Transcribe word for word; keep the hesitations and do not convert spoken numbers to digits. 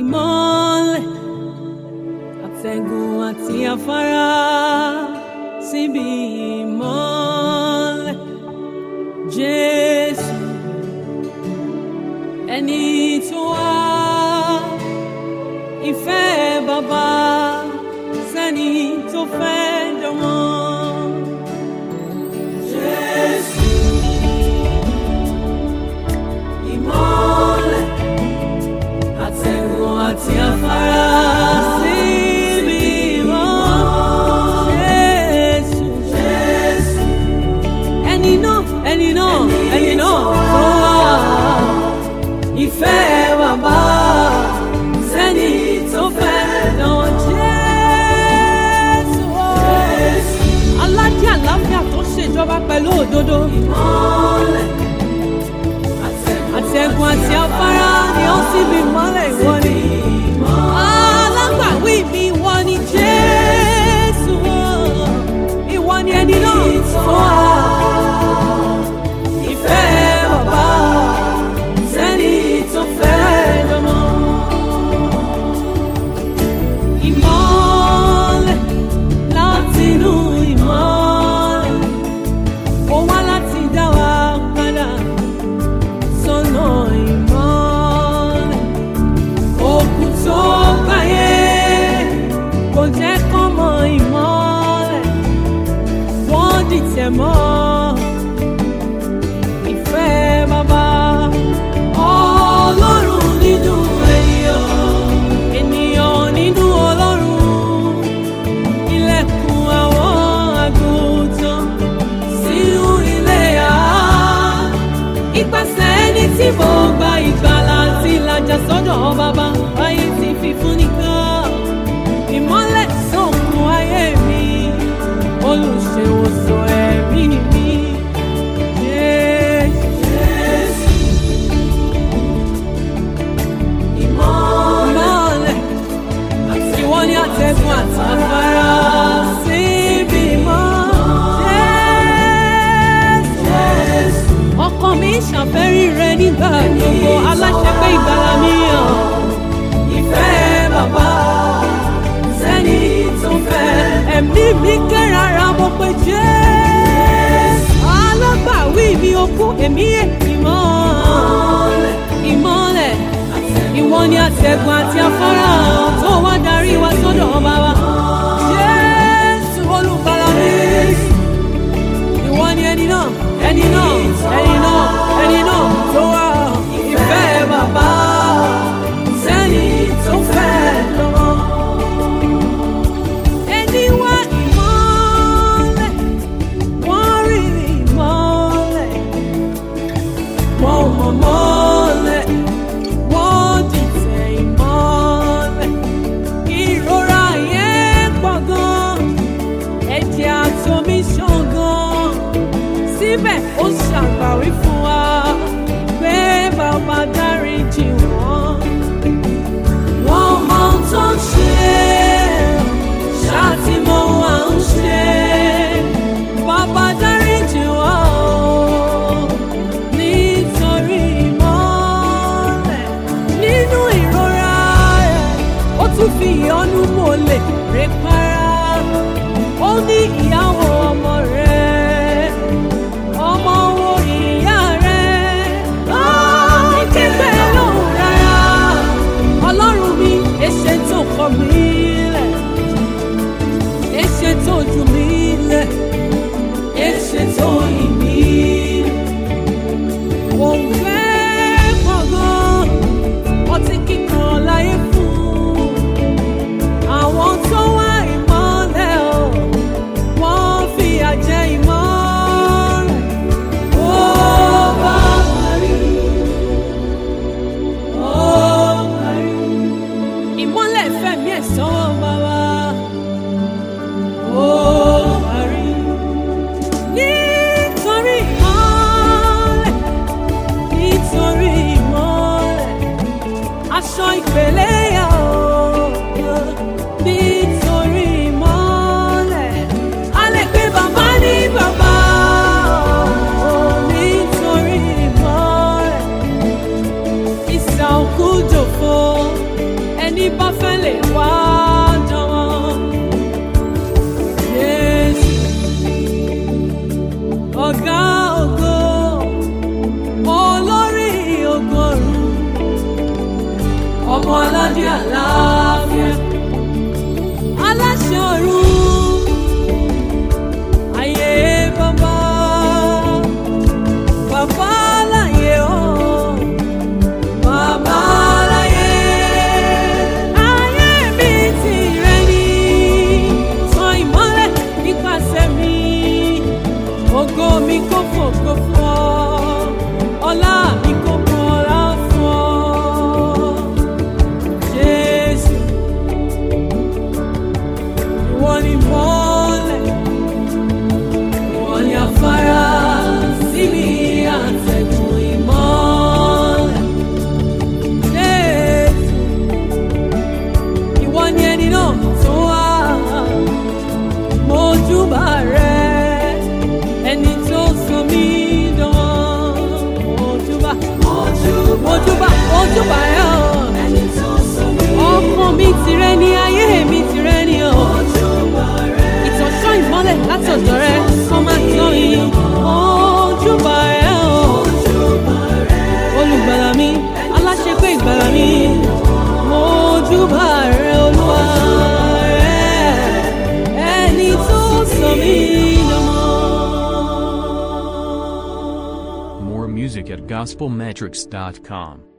ìmọ́lẹ̀ àtẹ̀gùn àti afárá síbi ìmọ́lẹ̀ Jésù ẹni tó wá ìfẹ́ bàbá sẹ́ni tó fẹ́ jọmọ. Jésù ìmọ́lẹ̀ àtẹ̀gùn àti afárá síbi ìmọ́lẹ̀ Jésù Jésù ẹni náà ẹni náà ẹni náà tó wá ìfẹ́ bàbá sẹ́ni tó fẹ́ dán Jésù aládé àlàáfíà tó ṣèjọba pẹ̀lú òdodo ìmọ́lẹ̀ àtẹ̀gùn àti afárá ni ó sì bí ìmọ́lẹ̀ ìwọ ni alágbàwí mi ìwọ ni Jésù ìwọ ni ẹni náà tó wà ìfẹ́ bàbá sẹ́ni tó fẹ́ dánmọ́. Ìmọ́lẹ̀ látinú ìmọ́lẹ̀ ó wá láti dá wa padà sọ́nà ìmọ́lẹ̀ òkú tó gbáyé kò jẹ́ kán mọ ìmọ́lẹ̀ wọ́n dìtẹ̀ mọ́ ìfẹ́ bàbá Ọlọ́run nínú ènìyàn ènìyàn nínú Ọlọ́run ilẹ̀kùn àwọn àgùntàn sínú ilé yá ipasẹ̀ ẹni tí mo gba ìgbàlà àti ìlàjà sọ́dọ̀ bàbá ayé ti fi fún nìkan ìmọ́lẹ̀ sókun ayé mi olùṣèwòsàn ẹ̀mí mi. Ìwọ́ni àtẹ̀gùn àti afárá síbi mọ́ Jésù. Ọkàn mi ṣàfẹ́rí rẹ nígbà gbogbo aláṣẹpẹ́ ìgbàlà mi hàn. Ìfẹ́ bàbá sẹ́ni tó fẹ́. Ẹ̀mí mi kérara mo pé Jésù. Alágbàwí mi okú èmi ìmọ́lẹ̀ ìmọ́lẹ̀. Ìwọ ni àtẹ̀gùn àti afárá tó wá darí wa sọ́dọ̀ bàbá. Jésù olùgbàlà mi. Ìwọ ni ẹni náà, ẹni náà, ẹni náà, ẹni náà tó wá ìfẹ́ bàbá sẹ́ni tó fẹ́ lọ́wọ́. Ẹni wá ìmọ́lẹ̀, wọ́n rí ìmọ́lẹ̀, wọ́n mọ̀ mọ́lẹ̀. Síbẹ̀ ó ṣàgbàwí fún wa pé bàbá dáríjì wọ́n. Wọ́n mọ ohun tó ń ṣe ṣáàtì mọ ohun à ń ṣe. Bàbá dáríjì wọ́n nítorí ìmọ́lẹ̀ nínú ìrora rẹ̀ ó tún fi ìyọ́nú mọ́lẹ̀ rẹ̀ para. Ó ní ìyàwó ọmọ rẹ̀ ọmọ wo ìyá rẹ̀ ó ní kígbe lóhùn rárá. Ọlọ́run mi èṣe tó kọ̀ mí lẹ̀ èṣe tó jù mí lẹ̀ èṣe tó yìn mí lẹ̀. Kò fẹ́ gbọ̀ngàn ọtí kíkan láyé fún àwọn tó wá ìmọ́lẹ̀ o wọ́n fìyà jẹ ìmọ́lẹ̀. Ó bá parí, ó parí. Ìmọ́lẹ̀ fẹ̀mí ẹ̀ sọ́wọ́ bàbá. Ó parí. Nítorí ìmọ́lẹ̀, nítorí ìmọ́lẹ̀, aṣọ ìpèlè yà ó. Nítorí ìmọ́lẹ̀, a lè pe bàbá ní bàbá. Nítorí ìmọ́lẹ̀, ìsà òkú jòfo ẹni bá fẹ́ lè wá jọ̀wọ́. Jésù ọ̀gá ògo, olórí ọgọ́rùn-ún, ọmọ aládé àlàáfíà, aláṣẹ ọ̀run. Ògo mi kò fògo fún ọ, ọlá mi kò fún ọlá fún ọ. Jésù, ìwọ ni mọ́lẹ̀, ìwọ ni afárá síbi àtẹ̀gùn ìmọ́lẹ̀. Jésù, ìwọ ni ẹni náà tó wá, mo júbà rẹ. Ẹni tó sọ mí dán, ojúbà, ojúbà, ojúbà ẹ̀ ọ́. Ẹni tó sọ mí dán, ọkàn mi tìrẹ ni, ayé mi tìrẹ ni ọ́. Ìtọ́sọ́ ìmọ́lẹ̀ láti ọ̀dọ̀ rẹ kọ́ máa tán yìí. Ojúbà ẹ̀ ọ́. Olùgbàlà mi, aláṣepé ìgbàlà mi, ojúbà rẹ Olúwa. Ẹni tó sọ mí dán. Music at gospel metrics dot com.